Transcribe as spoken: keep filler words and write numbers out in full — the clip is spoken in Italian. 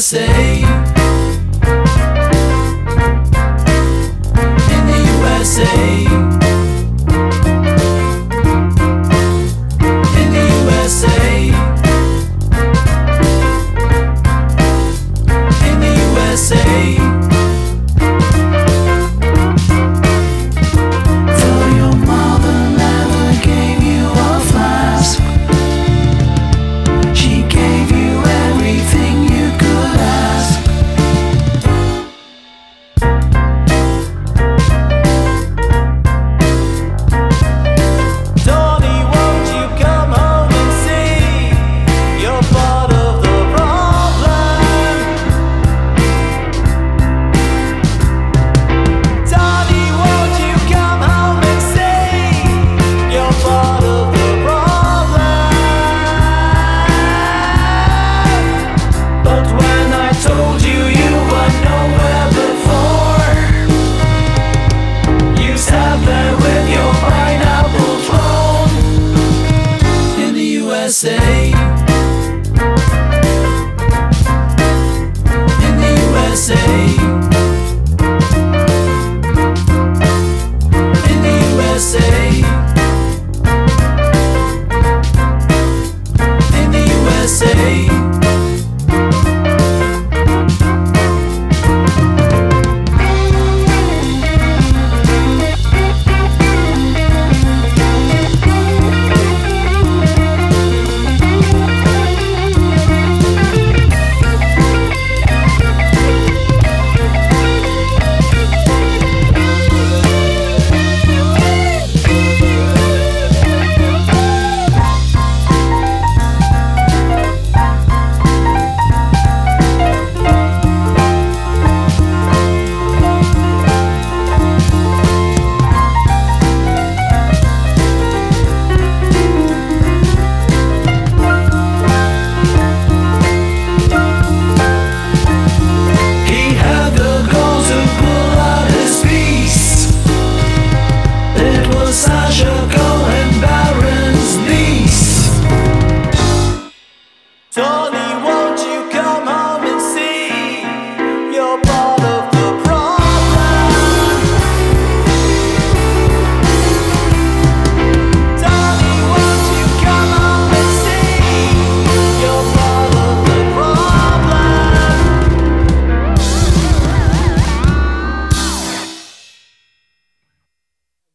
S A. In the U S A. In the U S A. In the U S A. U S A. In the U S A. In the U S A. In the U S A. Tony